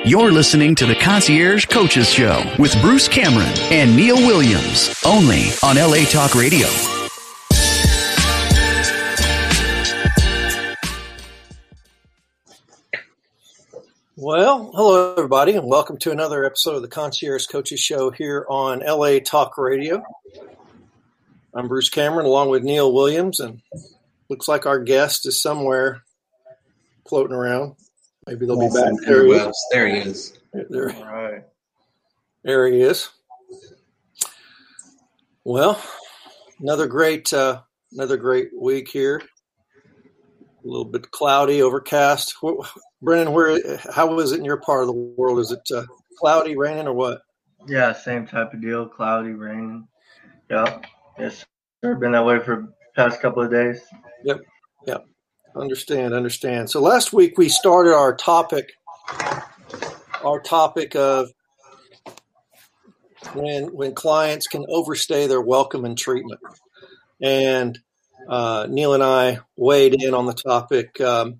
You're listening to the Concierge Coaches Show with Bruce Cameron and Neil Williams, only on LA Talk Radio. Well, hello, everybody, and welcome to another episode of the Concierge Coaches Show here on LA Talk Radio. I'm Bruce Cameron, along with Neil Williams, and looks like our guest is somewhere floating around. Maybe they'll be back. There he is. There he is. All right. There he is. Well, another great week here. A little bit cloudy, overcast. Brennan, how is it in your part of the world? Is it cloudy, raining, or what? Yeah, same type of deal. Cloudy, raining. Yep. Yes, sir. Been that way for the past couple of days. Yep. Understand. So last week we started our topic of when clients can overstay their welcome and treatment. And Neil and I weighed in on the topic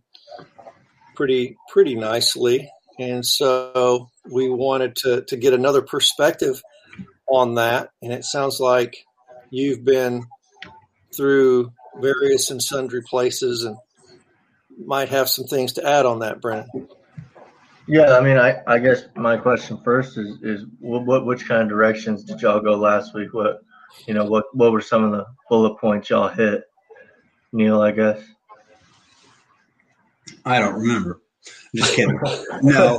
pretty nicely. And so we wanted to get another perspective on that. And it sounds like you've been through various and sundry places and might have some things to add on that, Brennan. Yeah, I mean, I guess my question first is which kind of directions did y'all go last week? What were some of the bullet points y'all hit? Neil, I guess. I don't remember. I'm just kidding. No.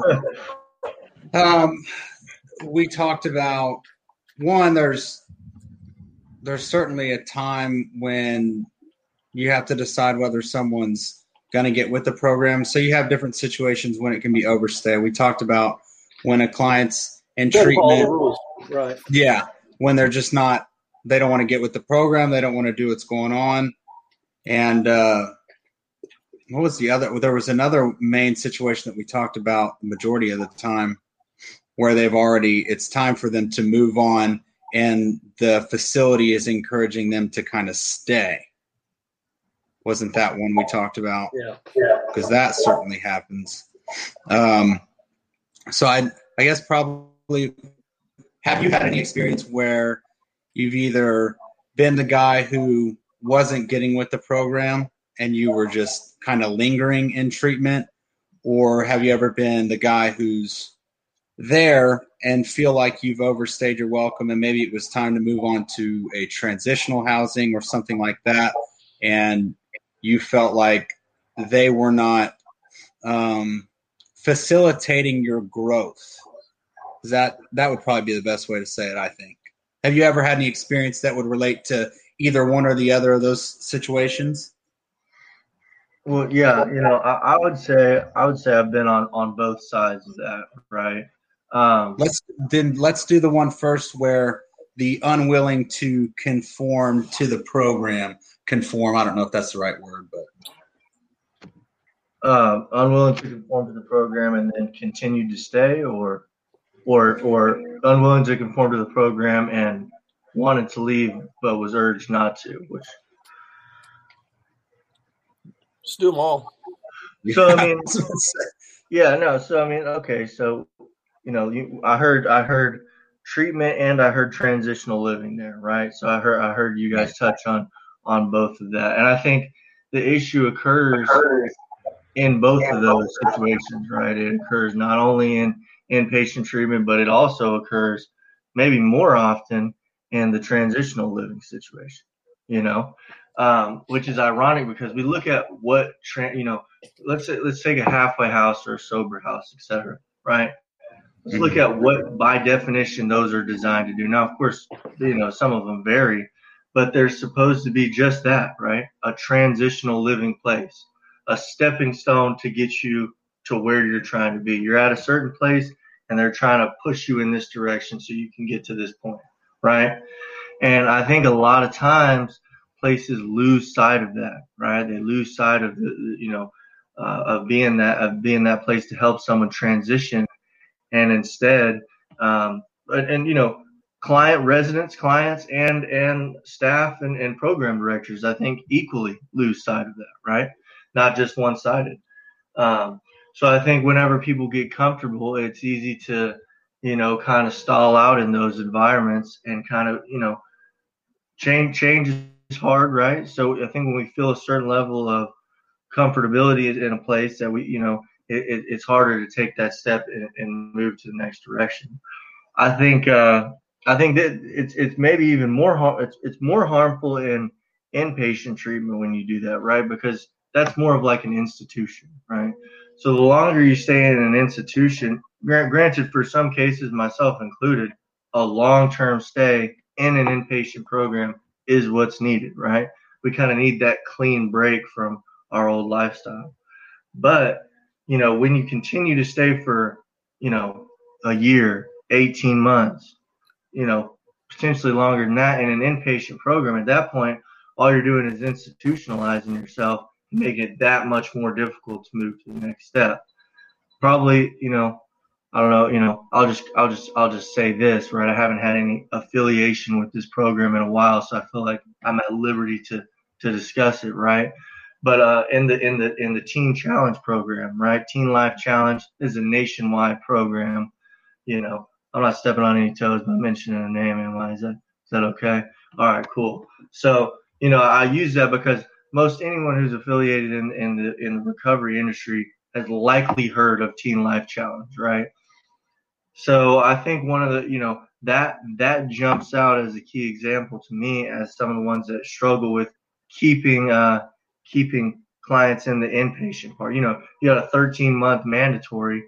We talked about one. There's certainly a time when you have to decide whether someone's going to get with the program. So you have different situations when it can be overstay. We talked about when a client's in treatment. All the rules. Right. Yeah. When they're just not, they don't want to get with the program. They don't want to do what's going on. And what was the other? There was another main situation that we talked about the majority of the time where it's time for them to move on and the facility is encouraging them to kind of stay. Wasn't that one we talked about? Yeah. Because that certainly happens. So I guess probably, have you had any experience where you've either been the guy who wasn't getting with the program and you were just kind of lingering in treatment, or have you ever been the guy who's there and feel like you've overstayed your welcome and maybe it was time to move on to a transitional housing or something like that, and you felt like they were not facilitating your growth? That would probably be the best way to say it, I think. Have you ever had any experience that would relate to either one or the other of those situations? Well, yeah, I would say I've been on both sides of that, right? Let's do the one first where the unwilling to conform to the program. Conform, I don't know if that's the right word, but unwilling to conform to the program and then continue to stay, or unwilling to conform to the program and wanted to leave but was urged not to, which Just do them all. So I mean, yeah, no. So I mean, okay. So I heard treatment and I heard transitional living there, right? So I heard you guys touch on both of that, and I think the issue occurs in both of those situations, right? It occurs not only in inpatient treatment, but it also occurs maybe more often in the transitional living situation. Which is ironic because we look at what let's take a halfway house or a sober house, etc. Right? Let's look at what by definition those are designed to do. Now, of course, some of them vary, but they're supposed to be just that, right? A transitional living place, a stepping stone to get you to where you're trying to be. You're at a certain place and they're trying to push you in this direction so you can get to this point, right? And I think a lot of times places lose sight of that, right? They lose sight of of being that place to help someone transition, and instead, clients and staff and program directors, I think, equally lose sight of that, right? Not just one-sided. So I think whenever people get comfortable, it's easy to, kind of stall out in those environments and kind of, change is hard, right? So I think when we feel a certain level of comfortability in a place that we, it's harder to take that step and move to the next direction. I think that it's maybe even more it's more harmful in inpatient treatment when you do that, right? Because that's more of like an institution, right? So the longer you stay in an institution, granted for some cases, myself included, a long-term stay in an inpatient program is what's needed, right? We kind of need that clean break from our old lifestyle. But, when you continue to stay for, a year, 18 months, potentially longer than that in an inpatient program, at that point, all you're doing is institutionalizing yourself and making it that much more difficult to move to the next step. Probably, I don't know, I'll just say this, right? I haven't had any affiliation with this program in a while, so I feel like I'm at liberty to discuss it, right? But in the Teen Challenge program, right? Teen Life Challenge is a nationwide program. I'm not stepping on any toes by mentioning a name. Is that okay? All right, cool. So, I use that because most anyone who's affiliated in the recovery industry has likely heard of Teen Life Challenge, right? So I think one of the, that jumps out as a key example to me as some of the ones that struggle with keeping clients in the inpatient part. You got a 13-month mandatory.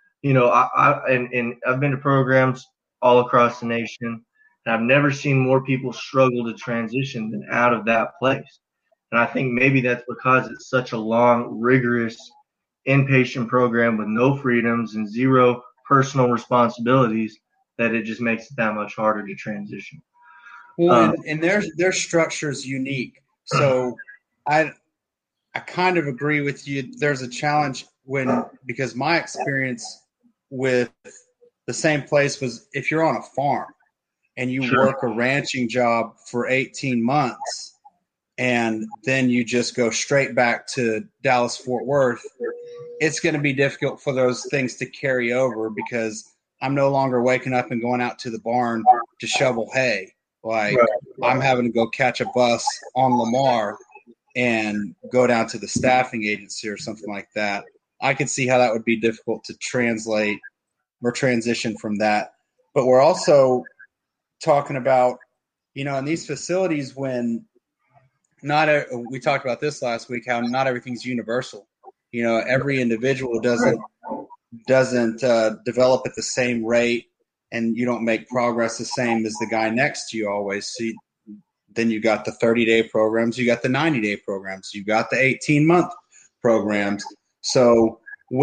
I've been to programs all across the nation, and I've never seen more people struggle to transition than out of that place. And I think maybe that's because it's such a long, rigorous inpatient program with no freedoms and zero personal responsibilities that it just makes it that much harder to transition. Well, and their structure is unique. So I kind of agree with you. There's a challenge because my experience with the same place was if you're on a farm and you work a ranching job for 18 months and then you just go straight back to Dallas, Fort Worth, it's going to be difficult for those things to carry over because I'm no longer waking up and going out to the barn to shovel hay. Like I'm having to go catch a bus on Lamar and go down to the staffing agency or something like that. I could see how that would be difficult to translate or transition from that. But we're also talking about, in these facilities when we talked about this last week, how not everything's universal. Every individual doesn't develop at the same rate, and you don't make progress the same as the guy next to you always. So then you got the 30-day programs, you got the 90-day programs, you got the 18-month programs. So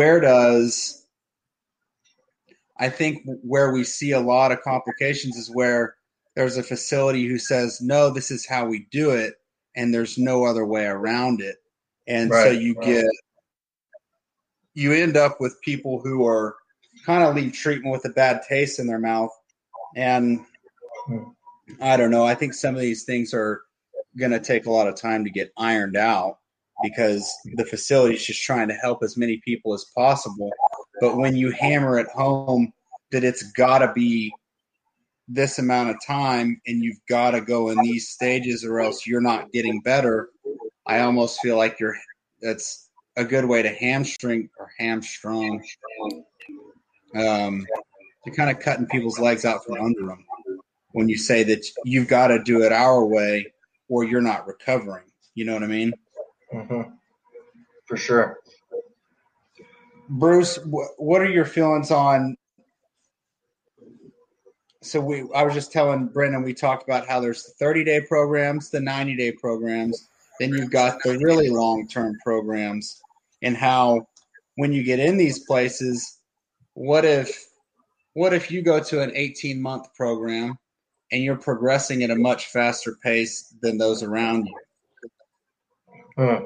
I think where we see a lot of complications is where there's a facility who says, no, this is how we do it, and there's no other way around it. And so you end up with people who are kind of leave treatment with a bad taste in their mouth. And I don't know. I think some of these things are going to take a lot of time to get ironed out because the facility is just trying to help as many people as possible. But when you hammer it home that it's got to be this amount of time and you've got to go in these stages or else you're not getting better, I almost feel like that's a good way to hamstrung. You're kind of cutting people's legs out from under them when you say that you've got to do it our way or you're not recovering. You know what I mean? Mm-hmm. For sure. Bruce, what are your feelings on? So I was just telling Brendan, we talked about how there's the 30-day programs, the 90-day programs, then you've got the really long-term programs, and how when you get in these places, what if you go to an 18-month program and you're progressing at a much faster pace than those around you?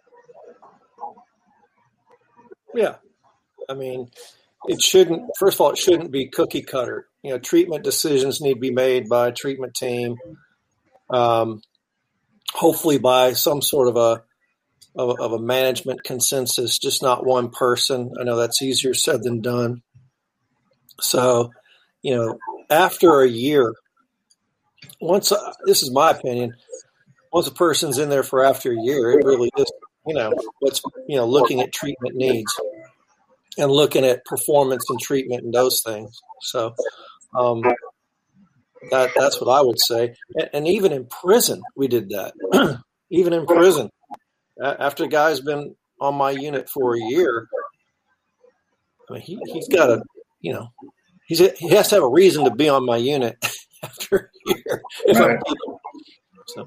Yeah. I mean, first of all, it shouldn't be cookie cutter. Treatment decisions need to be made by a treatment team, hopefully by some sort of of a management consensus, just not one person. I know that's easier said than done. So, after a year, this is my opinion, once a person's in there for after a year, it really is, looking at treatment needs and looking at performance and treatment and those things. So, that's what I would say. And even in prison, we did that. Even in prison, after the guy's been on my unit for a year, I mean, he's got to, he has to have a reason to be on my unit after a year. Right. So.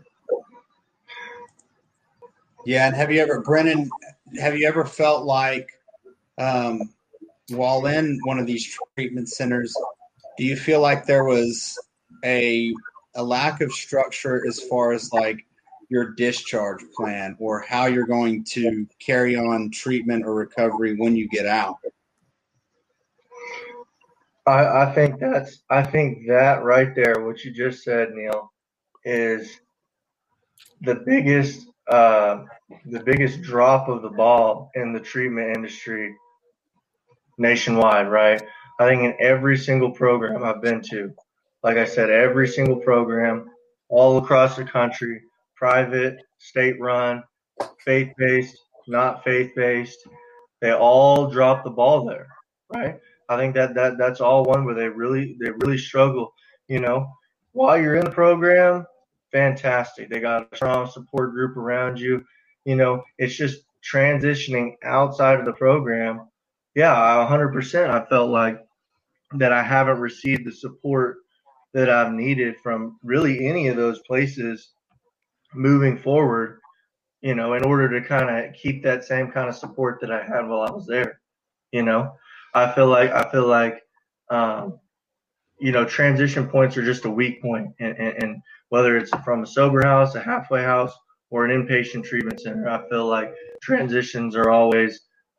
Yeah, and Brennan, have you ever felt like while in one of these treatment centers, do you feel like there was a lack of structure as far as like your discharge plan or how you're going to carry on treatment or recovery when you get out? I think that right there, what you just said, Neil, is the biggest drop of the ball in the treatment industry nationwide, right? I think in every single program I've been to, like I said, every single program all across the country, private, state-run, faith-based, not faith-based, they all drop the ball there, right? I think that's all one where they really struggle. While you're in the program, fantastic. They got a strong support group around you. It's just transitioning outside of the program. Yeah, 100%. I felt like that I haven't received the support that I've needed from really any of those places moving forward, in order to kind of keep that same kind of support that I had while I was there. I feel like transition points are just a weak point, and whether it's from a sober house, a halfway house, or an inpatient treatment center, I feel like transitions are always,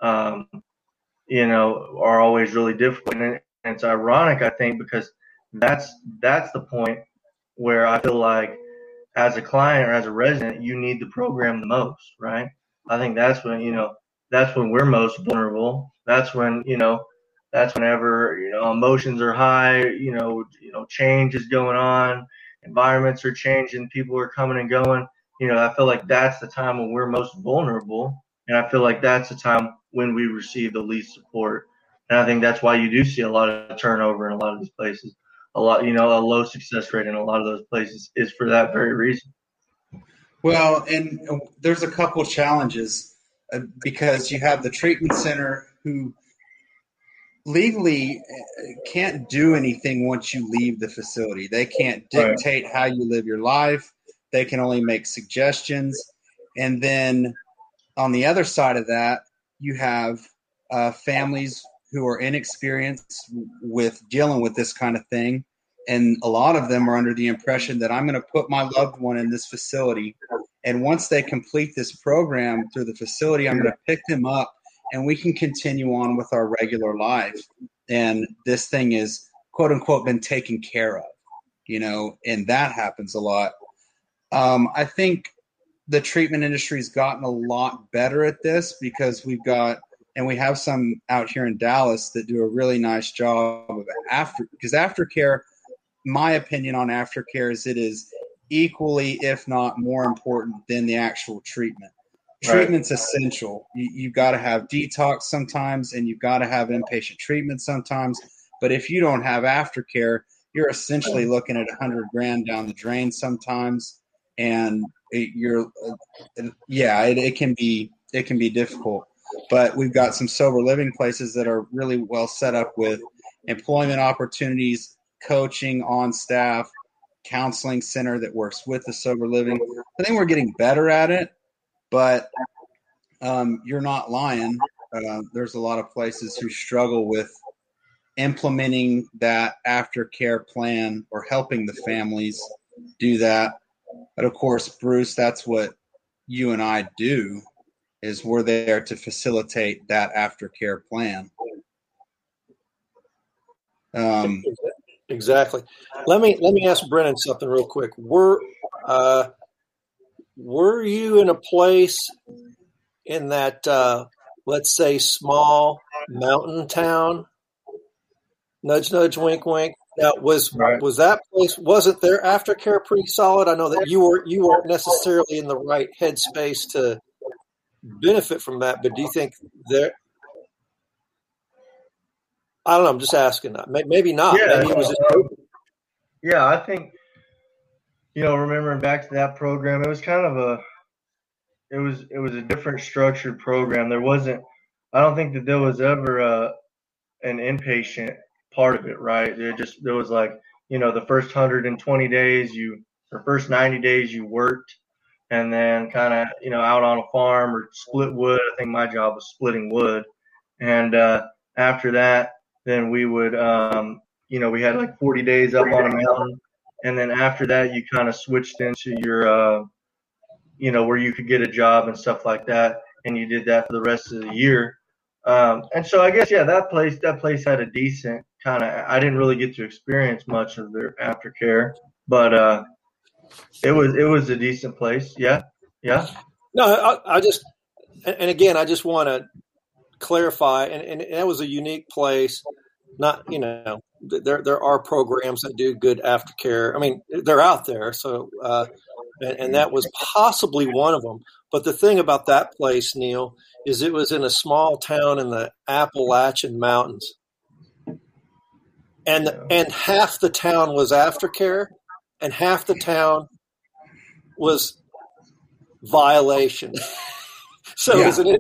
really difficult. And it's ironic, I think, because that's the point where I feel like as a client or as a resident, you need the program the most, right? I think that's when we're most vulnerable. That's when, that's whenever, emotions are high, change is going on, environments are changing, people are coming and going. I feel like that's the time when we're most vulnerable. And I feel like that's the time when we receive the least support. And I think that's why you do see a lot of turnover in a lot of these places. A low success rate in a lot of those places is for that very reason. Well, and there's a couple challenges because you have the treatment center who legally can't do anything once you leave the facility. They can't dictate how you live your life. They can only make suggestions. And then on the other side of that, you have families who are inexperienced with dealing with this kind of thing. And a lot of them are under the impression that I'm going to put my loved one in this facility. And once they complete this program through the facility, I'm going to pick them up and we can continue on with our regular life. And this thing is, quote unquote, been taken care of, and that happens a lot. I think the treatment industry has gotten a lot better at this because we have some out here in Dallas that do a really nice job of aftercare. My opinion on aftercare is it is equally, if not more important than the actual treatment. Treatment's essential. You've got to have detox sometimes, and you've got to have inpatient treatment sometimes. But if you don't have aftercare, you're essentially looking at $100,000 down the drain sometimes, and it can be difficult. But we've got some sober living places that are really well set up with employment opportunities, coaching on staff, counseling center that works with the sober living. I think we're getting better at it, but you're not lying. There's a lot of places who struggle with implementing that aftercare plan or helping the families do that. But of course, Bruce, that's what you and I do, is we're there to facilitate that aftercare plan. Exactly. Let me ask Brennan something real quick. Were you in a place in that, let's say, small mountain town. Nudge, nudge, wink, wink. Now, was that place, wasn't their aftercare pretty solid? I know that you weren't necessarily in the right headspace to benefit from that, but do you think there? I don't know. I'm just asking. Maybe not. Yeah, maybe it was. Yeah, I think, remembering back to that program, it was kind of it was a different structured program. I don't think that there was ever an inpatient part of it, right? There was like, the first 120 days first 90 days you worked, and then kind of, out on a farm or split wood. I think my job was splitting wood. And after that, then we would, we had like 40 days up on a mountain. And then after that, you kind of switched into your, where you could get a job and stuff like that. And you did that for the rest of the year. And so I guess, that place had a decent kind of, I didn't really get to experience much of their aftercare, but it was a decent place. Yeah. Yeah. No, I just, and again, I just want to clarify, and that was a unique place. Not, there are programs that do good aftercare. I mean, they're out there. So, and that was possibly one of them. But the thing about that place, Neil, is it was in a small town in the Appalachian Mountains. And half the town was aftercare, and half the town was violation. So it was an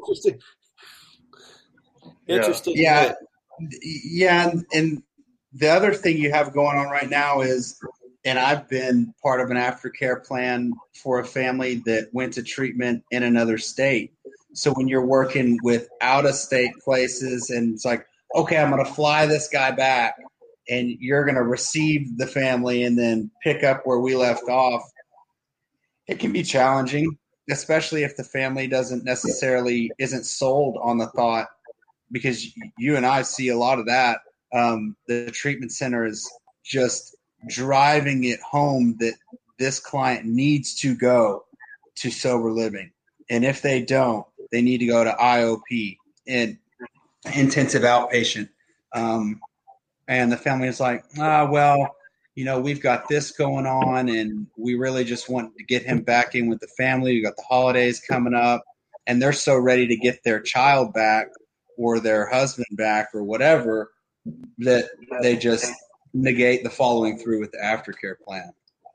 interesting. Yeah. Yeah. And the other thing you have going on right now is, and I've been part of an aftercare plan for a family that went to treatment in another state. So when you're working with out-of-state places and it's like, okay, I'm going to fly this guy back and you're going to receive the family and then pick up where we left off, it can be challenging, especially if the family isn't sold on the thought, because you and I see a lot of that. The treatment center is just driving it home that this client needs to go to sober living. And if they don't, they need to go to IOP and intensive outpatient. And the family is like, we've got this going on and we really just want to get him back in with the family. We've got the holidays coming up and they're so ready to get their child back or their husband back or whatever that they just negate the following through with the aftercare plan.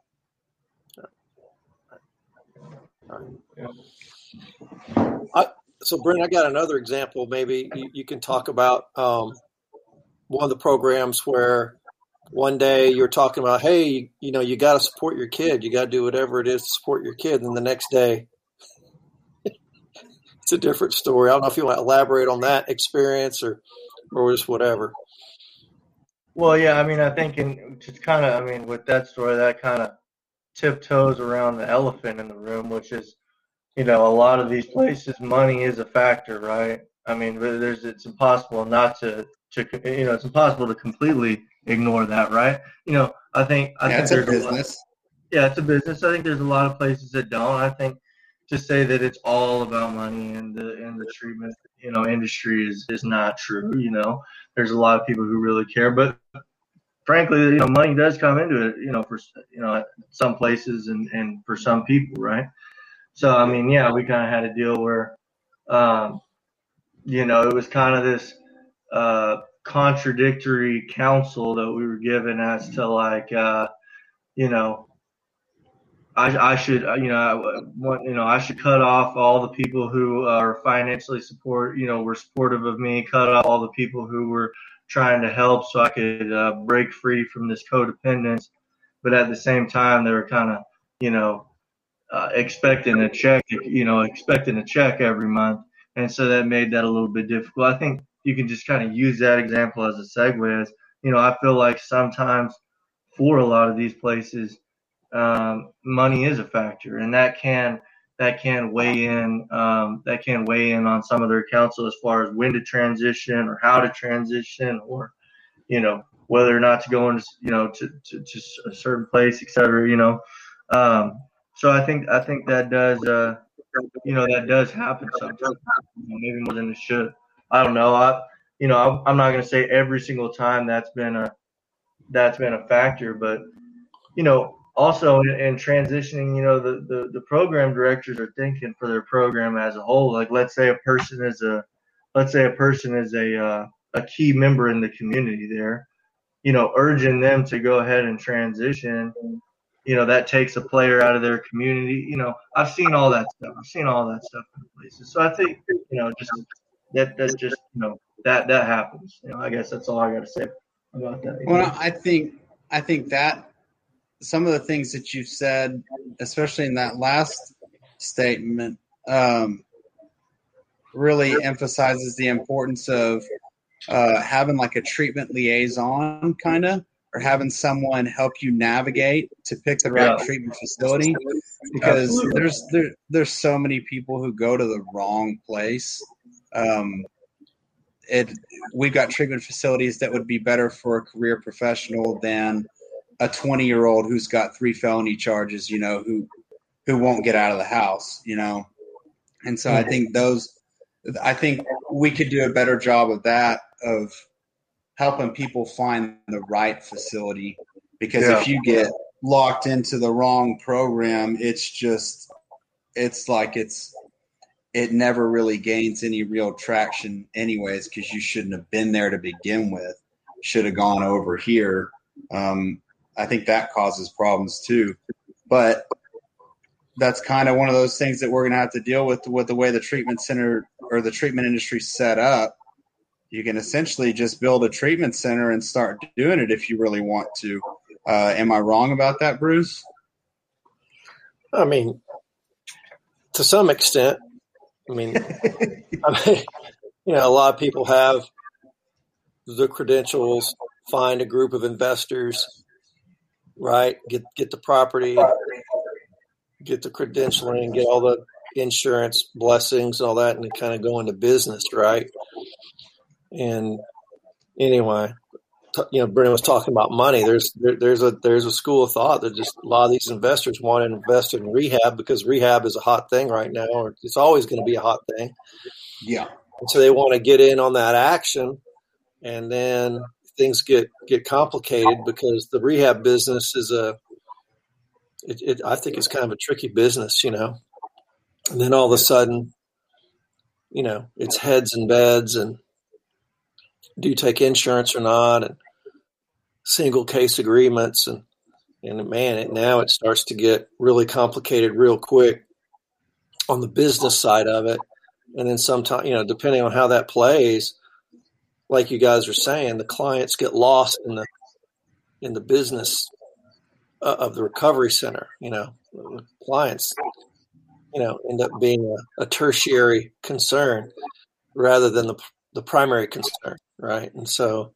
So, Brent, I got another example. Maybe you can talk about one of the programs where one day you're talking about, hey, you got to support your kid. You got to do whatever it is to support your kid. And the next day, it's a different story. I don't know if you want to elaborate on that experience or just whatever. Well, yeah, I mean, I think with that story, that kind of tiptoes around the elephant in the room, which is, a lot of these places, money is a factor, right? I mean, it's impossible it's impossible to completely ignore that, right? I think it's a business. It's a business. I think there's a lot of places that don't. I think to say that it's all about money and the treatment, industry is not true. There's a lot of people who really care, but frankly, money does come into it, for some places and for some people, right? So, I mean, yeah, we kind of had a deal where, it was kind of this contradictory counsel that we were given as to like, I should, I should cut off all the people who are financially were supportive of me, cut off all the people who were trying to help so I could break free from this codependence. But at the same time, they were kind of, expecting a check every month. And so that made that a little bit difficult. I think you can just kind of use that example as a segue as, I feel like sometimes for a lot of these places, money is a factor, and that can weigh in on some of their counsel as far as when to transition or how to transition or, whether or not to go into, to a certain place, et cetera, So I think that does that does happen sometimes, maybe more than it should. I don't know. I'm not going to say every single time that's been a factor, but also in transitioning, the program directors are thinking for their program as a whole. Like, let's say a person is a key member in the community there, urging them to go ahead and transition, that takes a player out of their community. I've seen all that stuff. In places. So I think, just that happens. I guess that's all I got to say about that. Well, I think that some of the things that you said, especially in that last statement, really emphasizes the importance of having like a treatment liaison kind of, or having someone help you navigate to pick the right treatment facility, because there's so many people who go to the wrong place. We've got treatment facilities that would be better for a career professional than a 20-year-old who's got 3 felony charges, who won't get out of the house, And so I think we could do a better job of that, of helping people find the right facility, because if you get locked into the wrong program, it never really gains any real traction anyways, because you shouldn't have been there to begin with. Should have gone over here. I think that causes problems too. But that's kind of one of those things that we're going to have to deal with the way the treatment center or the treatment industry set up. You can essentially just build a treatment center and start doing it if you really want to. Am I wrong about that, Bruce? I mean, to some extent. I mean, a lot of people have the credentials, find a group of investors, right? Get the property, get the credentialing, get all the insurance blessings and all that, and then kind of go into business, right? And anyway, Brennan was talking about money. There's a school of thought that just a lot of these investors want to invest in rehab because rehab is a hot thing right now, or it's always going to be a hot thing. Yeah. And so they want to get in on that action, and then things get complicated because the rehab business is I think it's kind of a tricky business, And then all of a sudden, it's heads and beds and do you take insurance or not, and single case agreements, and man, now it starts to get really complicated real quick on the business side of it. And then sometimes, depending on how that plays, like you guys are saying, the clients get lost in the business of the recovery center. The clients, end up being a tertiary concern rather than the primary concern. Right. And so,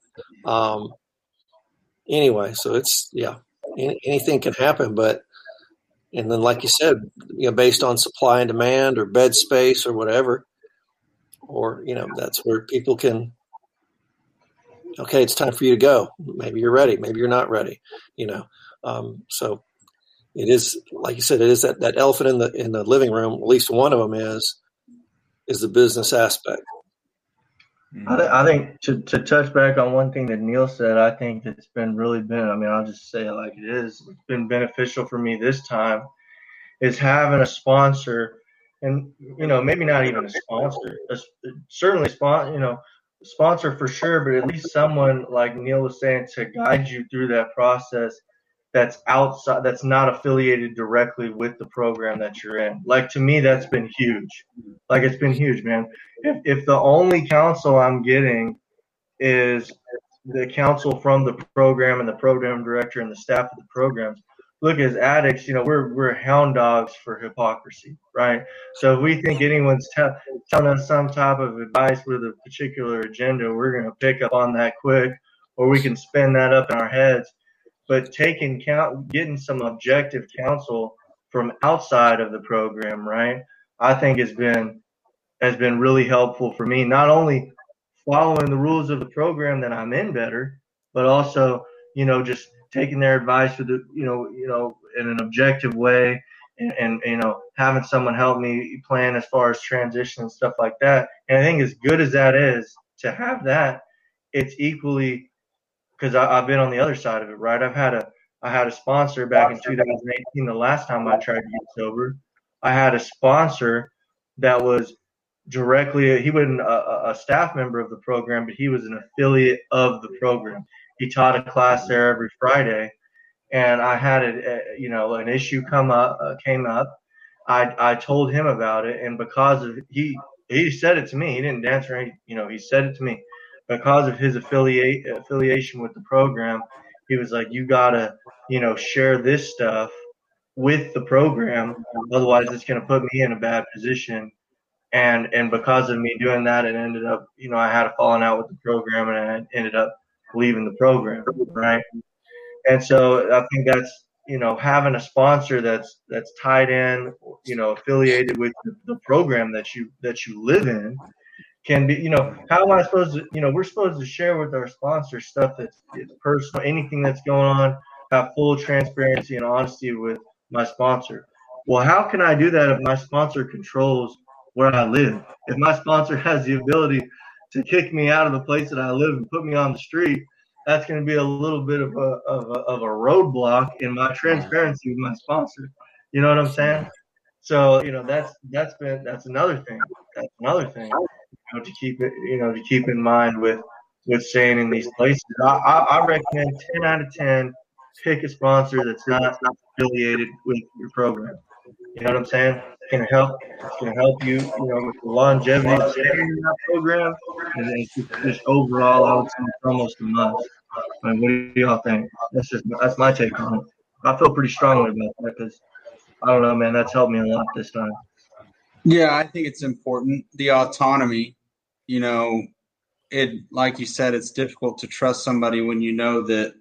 anyway, so it's, anything can happen, and then like you said, based on supply and demand or bed space or whatever, or, that's where people can, okay, it's time for you to go. Maybe you're ready. Maybe you're not ready, so it is, like you said, it is that elephant in the living room. At least one of them is the business aspect. I think to touch back on one thing that Neil said, I think it's I'll just say it like it is. It's been beneficial for me this time is having a sponsor, and, maybe not even a sponsor, certainly sponsor for sure, but at least someone like Neil was saying to guide you through that process that's outside, that's not affiliated directly with the program that you're in. Like, to me, that's been huge. Like, it's been huge, man. If the only counsel I'm getting is the counsel from the program and the program director and the staff of the programs, look, as addicts, we're hound dogs for hypocrisy, right? So if we think anyone's telling us some type of advice with a particular agenda, we're going to pick up on that quick, or we can spin that up in our heads. But getting some objective counsel from outside of the program, right, I think has been really helpful for me. Not only following the rules of the program that I'm in better, but also, just taking their advice with in an objective way, and having someone help me plan as far as transition and stuff like that. And I think as good as that is to have that, it's equally, because I've been on the other side of it, right? I had a sponsor back in 2018, the last time I tried to get sober. I had a sponsor that was directly, he wasn't a staff member of the program, but he was an affiliate of the program. He taught a class there every Friday, and I had an issue came up. I told him about it, and because of he said it to me. He didn't dance or anything, he said it to me. Because of his affiliation with the program, he was like, you gotta, share this stuff with the program. Otherwise it's going to put me in a bad position. And because of me doing that, it ended up, I had a falling out with the program, and I ended up leaving the program. Right. And so I think that's, having a sponsor that's tied in, affiliated with the program that you live in, can be, how am I supposed to, we're supposed to share with our sponsor stuff that's personal, anything that's going on, have full transparency and honesty with my sponsor. Well, how can I do that if my sponsor controls where I live? If my sponsor has the ability to kick me out of the place that I live and put me on the street, that's going to be a little bit of a roadblock in my transparency with my sponsor. You know what I'm saying? So, that's another thing. That's another thing. To keep it, to keep in mind with staying in these places. I recommend 10 out of 10, pick a sponsor that's not affiliated with your program. You know what I'm saying? It's gonna help you, with the longevity of staying in that program, and then just overall, I would say it's almost a must. I mean, what do y'all think? That's my take on it. I feel pretty strongly about that because I don't know, man. That's helped me a lot this time. Yeah, I think it's important. The autonomy, like you said, it's difficult to trust somebody when you know that,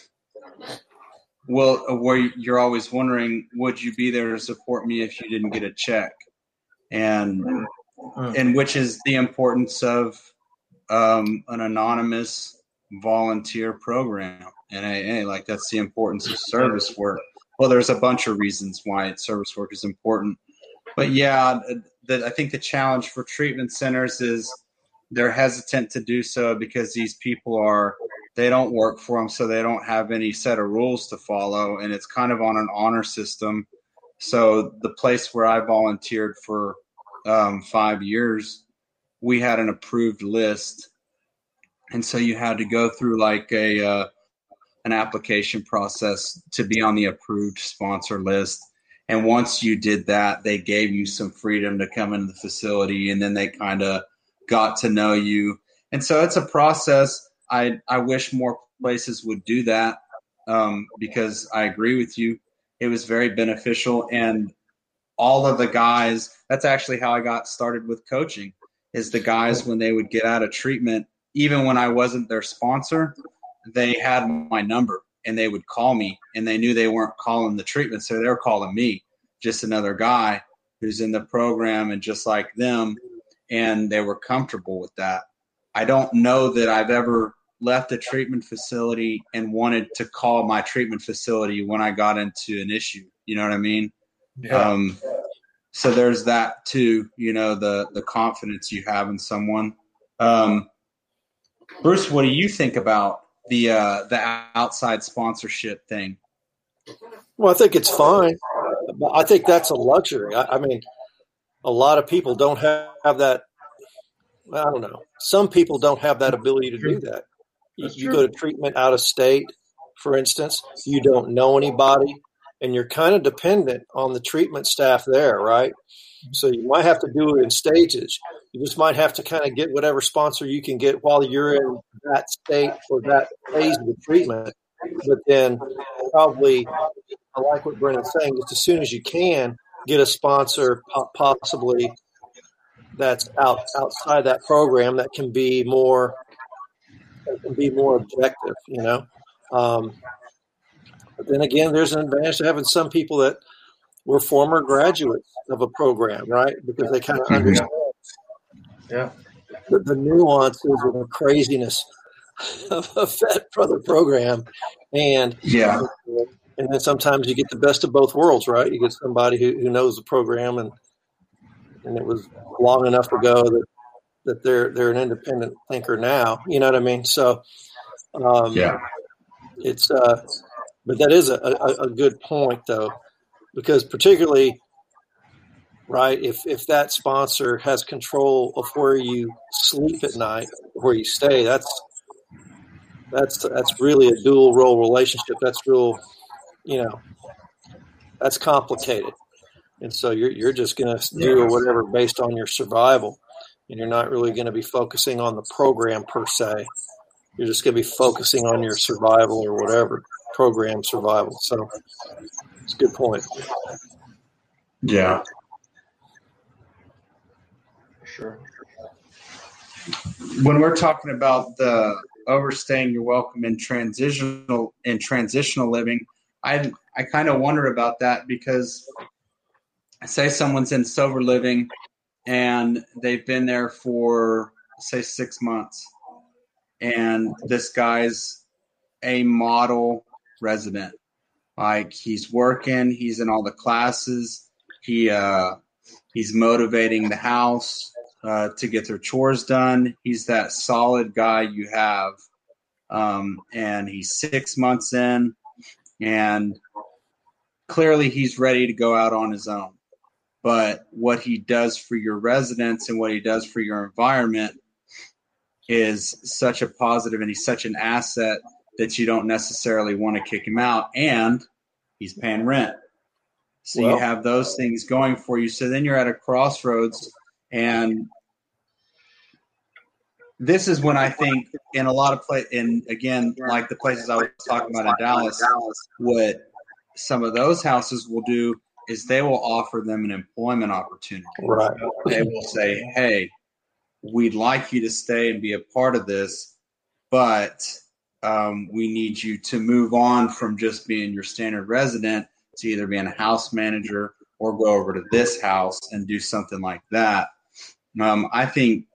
where you're always wondering, would you be there to support me if you didn't get a check? And which is the importance of an anonymous volunteer program. And like that's the importance of service work. Well, there's a bunch of reasons why service work is important. But yeah, I think the challenge for treatment centers is they're hesitant to do so because these people they don't work for them, so they don't have any set of rules to follow, and it's kind of on an honor system. So the place where I volunteered for 5 years, we had an approved list, and so you had to go through like an application process to be on the approved sponsor list. And once you did that, they gave you some freedom to come into the facility, and then they kind of got to know you. And so it's a process. I wish more places would do that because I agree with you. It was very beneficial. And all of the guys, that's actually how I got started with coaching, is the guys, when they would get out of treatment, even when I wasn't their sponsor, they had my number. And they would call me, and they knew they weren't calling the treatment, so they were calling me, just another guy who's in the program and just like them, and they were comfortable with that. I don't know that I've ever left a treatment facility and wanted to call my treatment facility when I got into an issue. You know what I mean? Yeah. So there's that too, the confidence you have in someone. Bruce, what do you think about the outside sponsorship thing? Well, I think it's fine. I think that's a luxury. I mean, a lot of people don't have that. I don't know. Some people don't have that ability to do that. You go to treatment out of state, for instance, you don't know anybody, and you're kind of dependent on the treatment staff there, right? So you might have to do it in stages. You just might have to kind of get whatever sponsor you can get while you're in that state or that phase of the treatment. But then probably, I like what Brennan's saying, just as soon as you can, get a sponsor possibly that's outside that program that can be more objective, But then again, there's an advantage to having some people that were former graduates of a program, right? Because they kind of understand the nuances and the craziness of that brother program. And And then sometimes you get the best of both worlds, right? You get somebody who knows the program, and it was long enough ago that they're an independent thinker now. You know what I mean? So, it's but that is a good point, though, because particularly, right, if that sponsor has control of where you sleep at night, where you stay, that's really a dual role relationship. That's real, that's complicated. And so you're just going to do whatever based on your survival, and you're not really going to be focusing on the program per se. You're just going to be focusing on your survival or whatever program survival. So it's a good point. Yeah. Sure. When we're talking about the overstaying your welcome in transitional living, I kind of wonder about that, because say someone's in sober living and they've been there for, say, 6 months, and this guy's a model resident. Like, he's working, he's in all the classes, he's motivating the house to get their chores done. He's that solid guy you have, and he's 6 months in, and clearly he's ready to go out on his own. But what he does for your residents and what he does for your environment is such a positive, and he's such an asset that you don't necessarily want to kick him out, and he's paying rent. So you have those things going for you. So then you're at a crossroads, and this is when I think in a lot of places, and again, like the places I was talking about in Dallas, what some of those houses will do is they will offer them an employment opportunity. Right. They will say, hey, we'd like you to stay and be a part of this, but we need you to move on from just being your standard resident to either being a house manager or go over to this house and do something like that. I think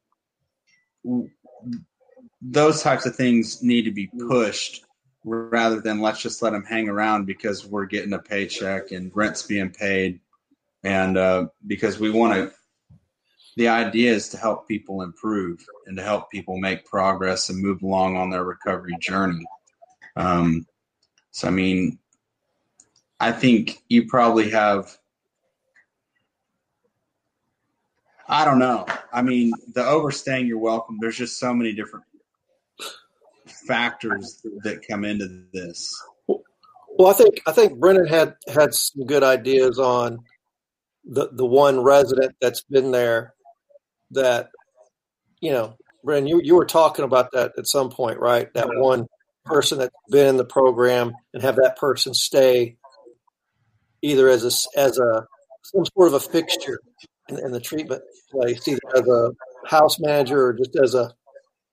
those types of things need to be pushed rather than let's just let them hang around because we're getting a paycheck and rent's being paid. And because we want to, the idea is to help people improve and to help people make progress and move along on their recovery journey. So, I mean, I think you probably have, I don't know. I mean, the overstaying your welcome, there's just so many different factors that come into this. Well, I think Brennan had some good ideas on the one resident that's been there that, Brennan, you were talking about that at some point, right? That one person that's been in the program and have that person stay either as some sort of a fixture in the treatment place, either as a house manager or just as a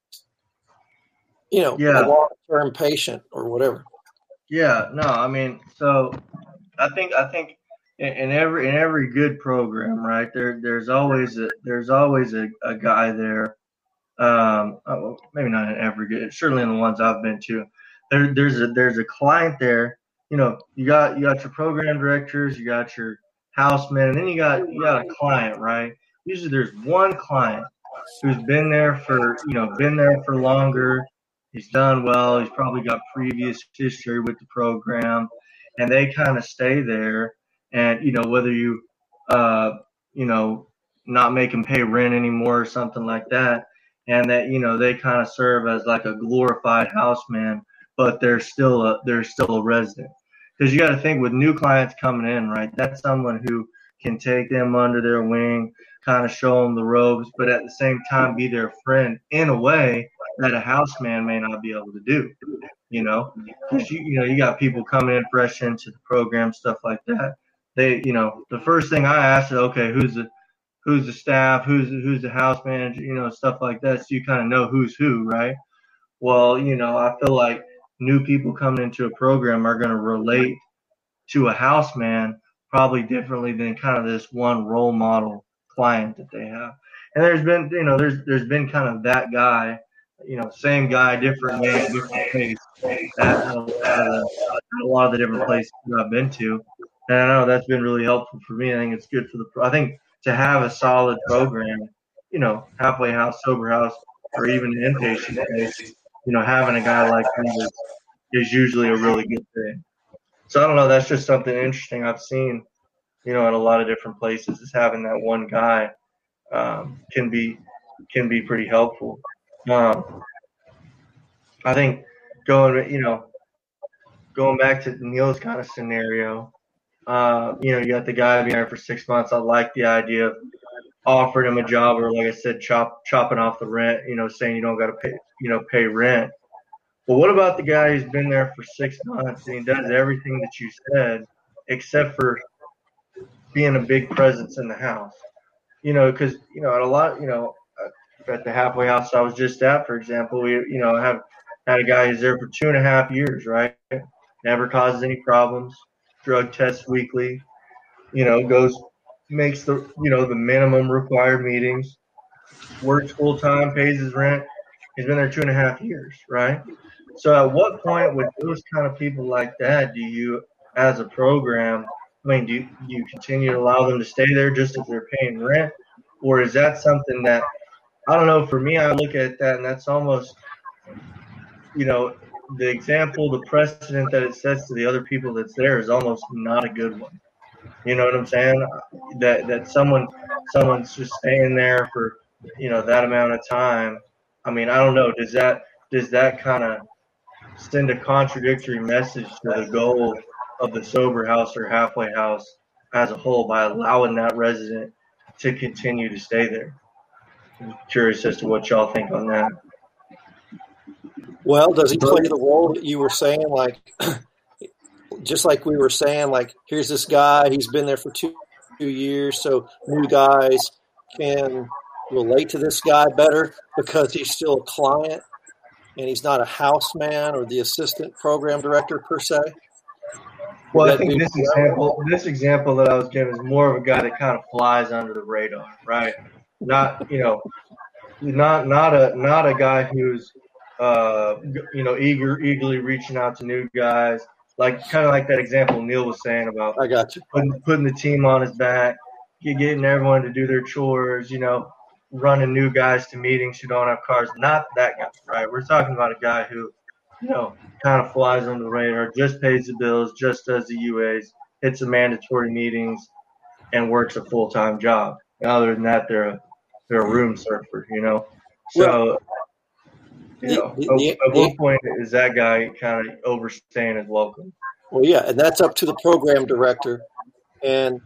long-term patient or whatever. Yeah, no, I mean, so I think in every good program, right, there's always a guy there. Maybe not in every good, certainly in the ones I've been to. There's a client there. You got your program directors, you got your housemen, and then you got a client, right? Usually there's one client who's been there for longer. He's done well. He's probably got previous history with the program, and they kind of stay there. And whether you not make them pay rent anymore or something like that, and that they kind of serve as like a glorified houseman, but they're still a resident. Because you got to think, with new clients coming in, right? That's someone who can take them under their wing, kind of show them the ropes, but at the same time be their friend in a way that a houseman may not be able to do. Because you got people coming in fresh into the program, stuff like that. They, the first thing I ask is, okay, who's the staff, who's the house manager, stuff like that, so you kind of know who's who, right? Well, I feel like new people coming into a program are going to relate to a houseman probably differently than kind of this one role model client that they have. And there's been kind of that guy same guy, different name, different face at a lot of the different places I've been to. And I know that's been really helpful for me. I think it's good for I think to have a solid program, halfway house, sober house, or even an inpatient place, having a guy like him is usually a really good thing. So I don't know. That's just something interesting I've seen, at a lot of different places, is having that one guy can be pretty helpful. I think going back to Neil's kind of scenario, you got the guy being there for 6 months. I like the idea of offering him a job, or like I said, chopping off the rent, saying you don't got to pay rent. But what about the guy who's been there for 6 months and he does everything that you said, except for being a big presence in the house? Because, at a lot, at the halfway house I was just at, for example, we, had a guy who's there for 2.5 years, right? Never causes any problems, drug tests weekly, makes the, the minimum required meetings, works full time, pays his rent. He's been there 2.5 years, right? So at what point with those kind of people like that, do you, as a program, do you continue to allow them to stay there just if they're paying rent? Or is that something that, I don't know, for me, I look at that and that's almost, the example, the precedent that it sets to the other people that's there is almost not a good one. You know what I'm saying? That someone's just staying there for, that amount of time. I mean, I don't know. Does that kind of send a contradictory message to the goal of the sober house or halfway house as a whole by allowing that resident to continue to stay there? I'm curious as to what y'all think on that. Well, does he play the role that you were saying, like, just like we were saying, like, here's this guy, he's been there for 2 years, so new guys can relate to this guy better because he's still a client and he's not a house man or the assistant program director per se? Well, I think this example that I was giving is more of a guy that kind of flies under the radar, right? Not a guy who's eagerly reaching out to new guys, kind of like that example Neil was saying about. I got you. Putting the team on his back, getting everyone to do their chores, running new guys to meetings who don't have cars. Not that guy, right? We're talking about a guy who, kind of flies under the radar, just pays the bills, just does the UAs, hits the mandatory meetings, and works a full-time job. Other than that, they're a room surfer, So, at what point is that guy kind of overstaying his welcome? Well, yeah, and that's up to the program director, and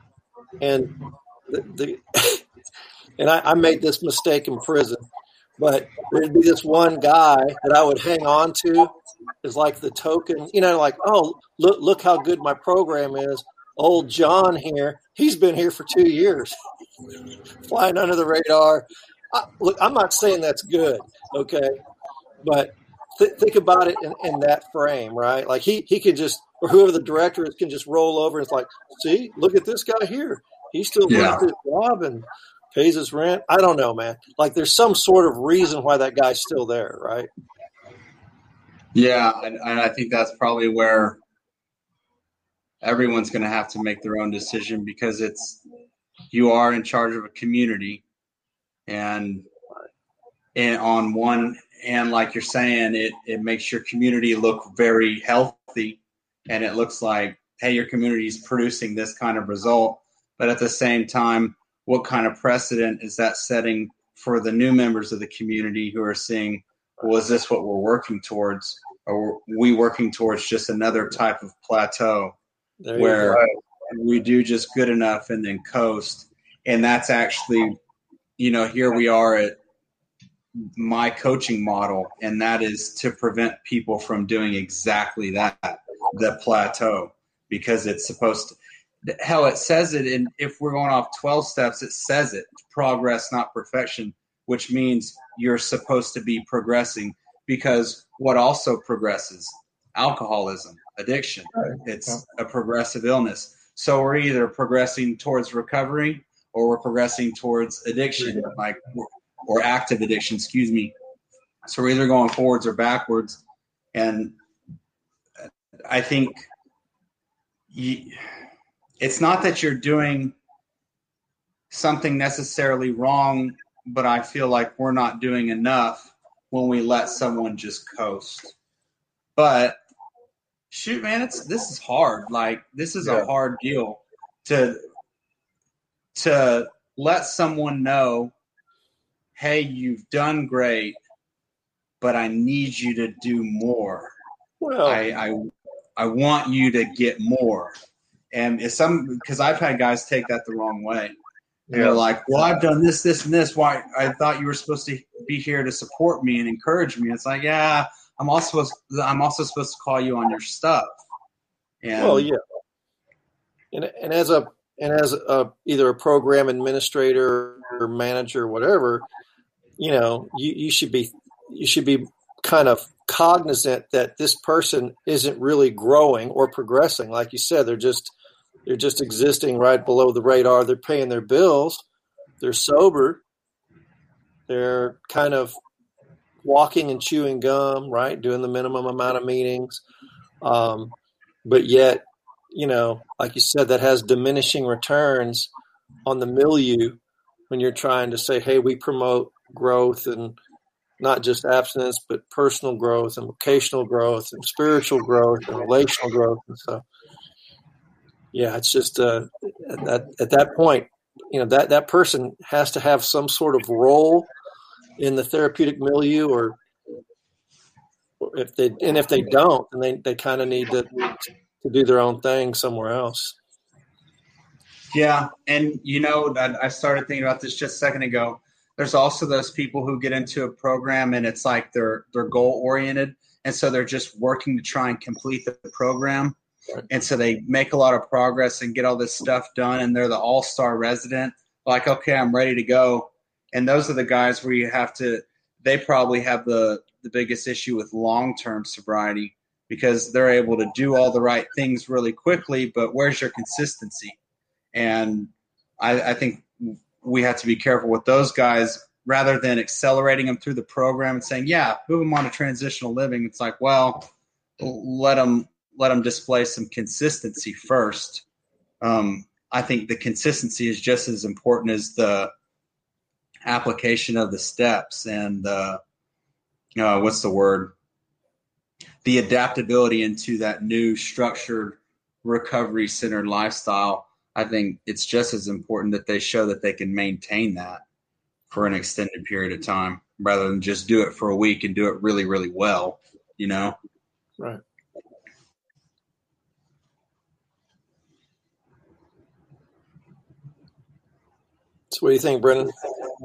I made this mistake in prison, but there'd be this one guy that I would hang on to as like the token, like, oh, look how good my program is. Old John here, he's been here for 2 years, flying under the radar. Look, I'm not saying that's good, okay, but think about it in that frame, right? Like he could just, or whoever the director is, can just roll over and it's like, see, look at this guy here. He still does his job and pays his rent. I don't know, man. Like there's some sort of reason why that guy's still there, right? Yeah, and I think that's probably where everyone's going to have to make their own decision, because you are in charge of a community, and on one hand, like you're saying, it makes your community look very healthy, and it looks like, hey, your community is producing this kind of result. But at the same time, what kind of precedent is that setting for the new members of the community who are seeing, well, is this what we're working towards? Or are we working towards just another type of plateau where we do just good enough and then coast? And that's actually, here we are at my coaching model, and that is to prevent people from doing exactly that, the plateau, because it's supposed to, hell, it says it in, if we're going off 12 steps, it says it, progress, not perfection, which means you're supposed to be progressing, because what also progresses? Alcoholism, addiction. It's a progressive illness. So we're either progressing towards recovery or we're progressing towards addiction, or active addiction, So we're either going forwards or backwards. And I think it's not that you're doing something necessarily wrong, but I feel like we're not doing enough when we let someone just coast. But shoot, man, this is hard. Like, this is a hard deal to let someone know, hey, you've done great, but I need you to do more. Well, I want you to get more. And it's because I've had guys take that the wrong way. And they're like, well, I've done this, this, and this. Why? I thought you were supposed to be here to support me and encourage me. It's like, yeah, I'm also supposed to call you on your stuff. And, well, yeah. And as either a program administrator or manager or whatever, you should be kind of cognizant that this person isn't really growing or progressing. Like you said, they're just existing right below the radar. They're paying their bills. They're sober. They're kind of walking and chewing gum, right? Doing the minimum amount of meetings. But yet, like you said, that has diminishing returns on the milieu when you're trying to say, hey, we promote growth, and not just abstinence, but personal growth and vocational growth and spiritual growth and relational growth and stuff. Yeah, it's just at that point, that person has to have some sort of role in the therapeutic milieu, or if they don't, then they kind of need to do their own thing somewhere else. Yeah, and I started thinking about this just a second ago. There's also those people who get into a program and it's like they're goal oriented, and so they're just working to try and complete the program. And so they make a lot of progress and get all this stuff done, and they're the all-star resident. Like, okay, I'm ready to go. And those are the guys where they probably have the biggest issue with long-term sobriety, because they're able to do all the right things really quickly, but where's your consistency? And I think we have to be careful with those guys, rather than accelerating them through the program and saying, yeah, move them on to transitional living. It's like, well, let them display some consistency first. I think the consistency is just as important as the application of the steps and what's the word? The adaptability into that new structured recovery-centered lifestyle. I think it's just as important that they show that they can maintain that for an extended period of time, rather than just do it for a week and do it really, really well, Right. So what do you think, Brennan?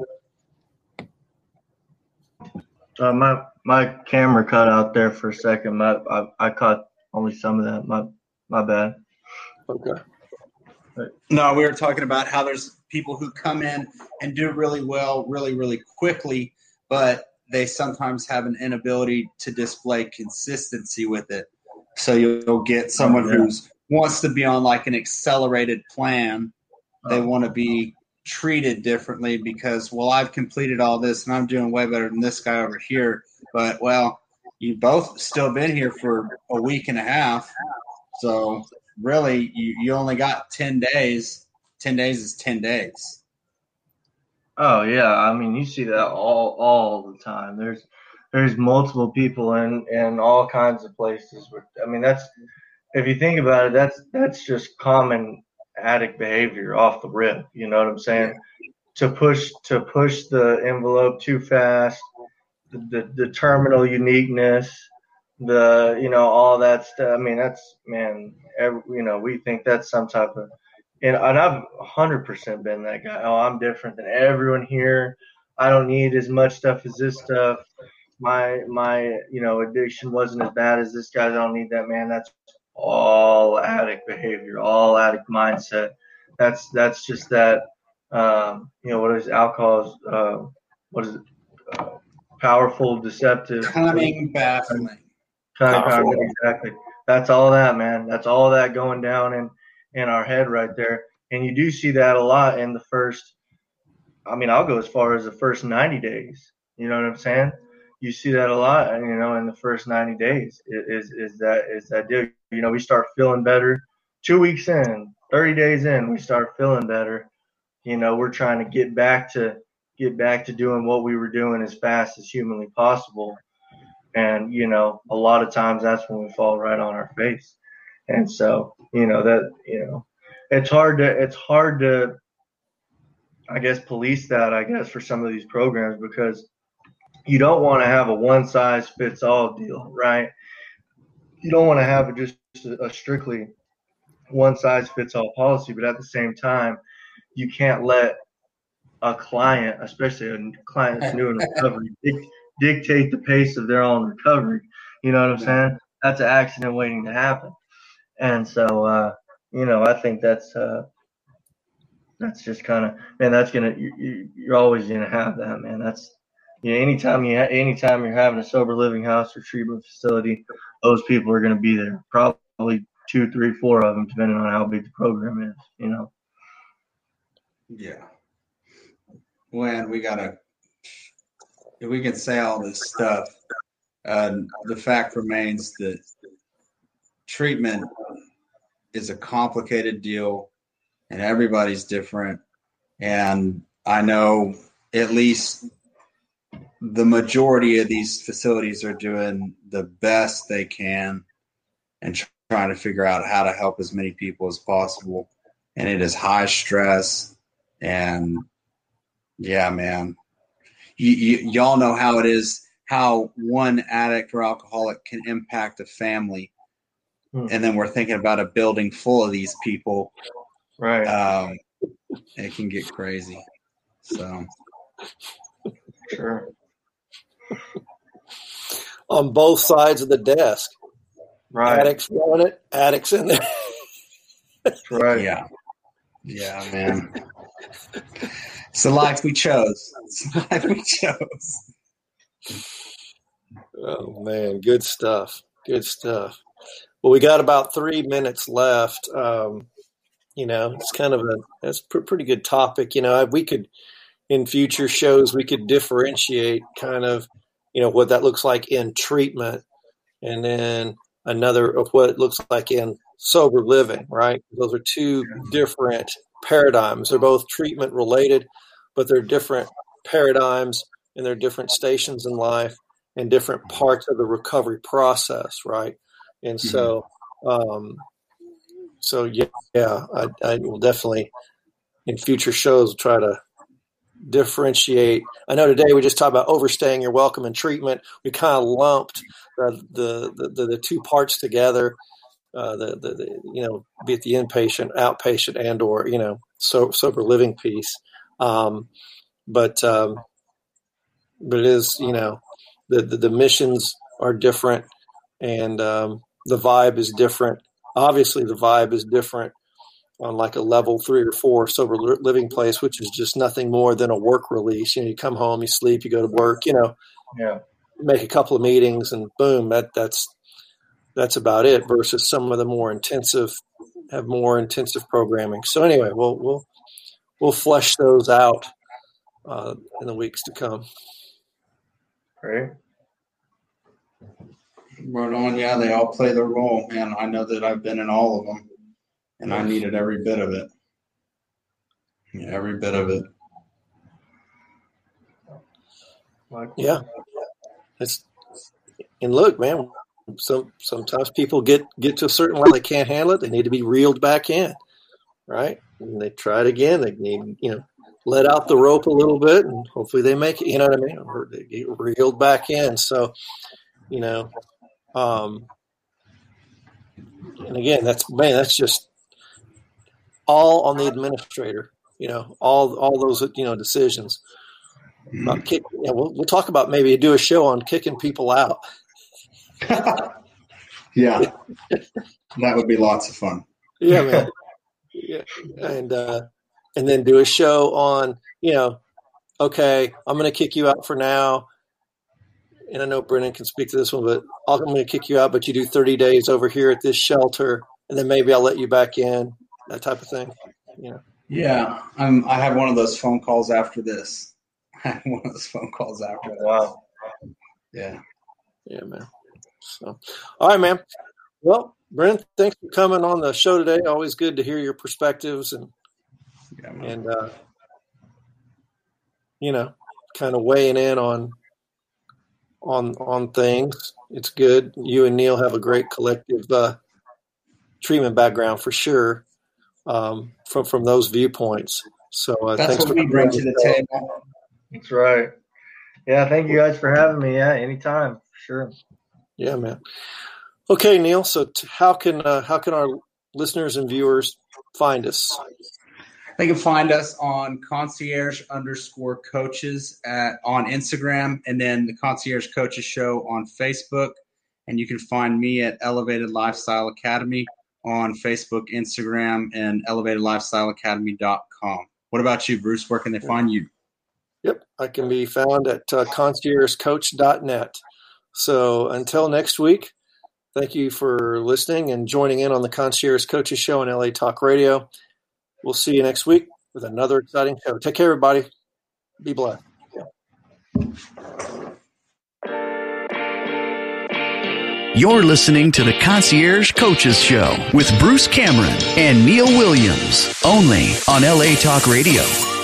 My camera cut out there for a second. I caught only some of that. My bad. Okay. No, we were talking about how there's people who come in and do really well, really, really quickly, but they sometimes have an inability to display consistency with it. So you'll get someone who wants to be on like an accelerated plan. They want to be treated differently because, well, I've completed all this and I'm doing way better than this guy over here. But, well, you both still been here for a week and a half. So really, you only got 10 days. 10 days is 10 days. Oh, yeah. I mean, you see that all the time. There's multiple people in all kinds of places. If you think about it, that's just common addict behavior off the rip. You know what I'm saying? To push the envelope too fast, the terminal uniqueness, all that stuff. I mean, we think that's some type of, and I've 100% been that guy. Oh, I'm different than everyone here. I don't need as much stuff as this stuff. My addiction wasn't as bad as this guy. I don't need that, man. That's all addict behavior, all addict mindset. That's just that. What is alcohol's? What is it? Powerful, deceptive, cunning, baffling. Exactly. That's all that, man. That's all that going down in our head right there. And you do see that a lot in the first. I mean, I'll go as far as the first 90 days. You know what I'm saying? you see that a lot, in the first 90 days is that deal. We start feeling better 2 weeks in, 30 days in, we start feeling better. We're trying to get back to doing what we were doing as fast as humanly possible. And, a lot of times that's when we fall right on our face. And so, it's hard to, I guess, police that, for some of these programs, because you don't want to have a one size fits all deal, right? You don't want to have just a strictly one size fits all policy, but at the same time, you can't let a client, especially a client that's new in recovery, dictate the pace of their own recovery. You know what I'm saying? That's an accident waiting to happen. And so, I think that's just kind of, man, that's you're always gonna have that, man. That's, anytime you're having a sober living house or treatment facility, those people are gonna be there. Probably 2, 3, 4 of them, depending on how big the program is. Yeah. When if we can say all this stuff, the fact remains that treatment is a complicated deal and everybody's different. And I know at least the majority of these facilities are doing the best they can and trying to figure out how to help as many people as possible. And it is high stress. And yeah, man, y'all know how it is, how one addict or alcoholic can impact a family. And then we're thinking about a building full of these people. Right. It can get crazy. So. Sure. On both sides of the desk. Right. Addicts running it, addicts in there. Right. Yeah. Yeah, man. It's the life we chose. Oh, man. Good stuff. Good stuff. Well, we got about 3 minutes left. It's kind of that's a pretty good topic. We could, in future shows, we could differentiate kind of, what that looks like in treatment, and then another of what it looks like in sober living, right? Those are two different paradigms. They're both treatment related, but they're different paradigms and they're different stations in life and different parts of the recovery process, right? And so, I will definitely in future shows try to differentiate. I know today we just talked about overstaying your welcome and treatment. We kind of lumped the two parts together. Be it the inpatient, outpatient, and or sober living piece. But it is the missions are different, and the vibe is different. Obviously, the vibe is different on like a level 3 or 4 sober living place, which is just nothing more than a work release. You come home, you sleep, you go to work. Make a couple of meetings, and boom, that's about it. Versus some of the more intensive programming. So anyway, we'll flesh those out in the weeks to come. Great. Right on. Yeah, they all play their role, man. I know that I've been in all of them, and I needed every bit of it. Yeah, every bit of it. Yeah. And look, man, sometimes people get to a certain level, they can't handle it. They need to be reeled back in, right? And they try it again. They need, let out the rope a little bit, and hopefully they make it, you know what I mean? Or they get reeled back in. So, and again, that's just all on the administrator, all those, decisions. About we'll talk about maybe do a show on kicking people out. Yeah, that would be lots of fun. Yeah, man. Yeah, and then do a show on, okay, I'm going to kick you out for now. And I know Brennan can speak to this one, but I'm going to kick you out, but you do 30 days over here at this shelter, and then maybe I'll let you back in, that type of thing. Yeah, I have one of those phone calls after this. Wow. Yeah. Yeah, man. So, all right, man. Well, Brent, thanks for coming on the show today. Always good to hear your perspectives and kind of weighing in on things. It's good. You and Neil have a great collective treatment background for sure. From those viewpoints. So that's what we bring to the table. That's right. Yeah, thank you guys for having me. Yeah, anytime, sure. Yeah, man. Okay, Neil. So how can our listeners and viewers find us? They can find us on concierge_coaches on Instagram, and then the Concierge Coaches Show on Facebook. And you can find me at Elevated Lifestyle Academy on Facebook, Instagram, and elevatedlifestyleacademy.com. What about you, Bruce? Where can they find you? Yep, I can be found at conciergecoach.net. So until next week, thank you for listening and joining in on the Concierge Coaches Show on LA Talk Radio. We'll see you next week with another exciting show. Take care, everybody. Be blessed. You're listening to the Concierge Coaches Show with Bruce Cameron and Neil Williams, only on LA Talk Radio.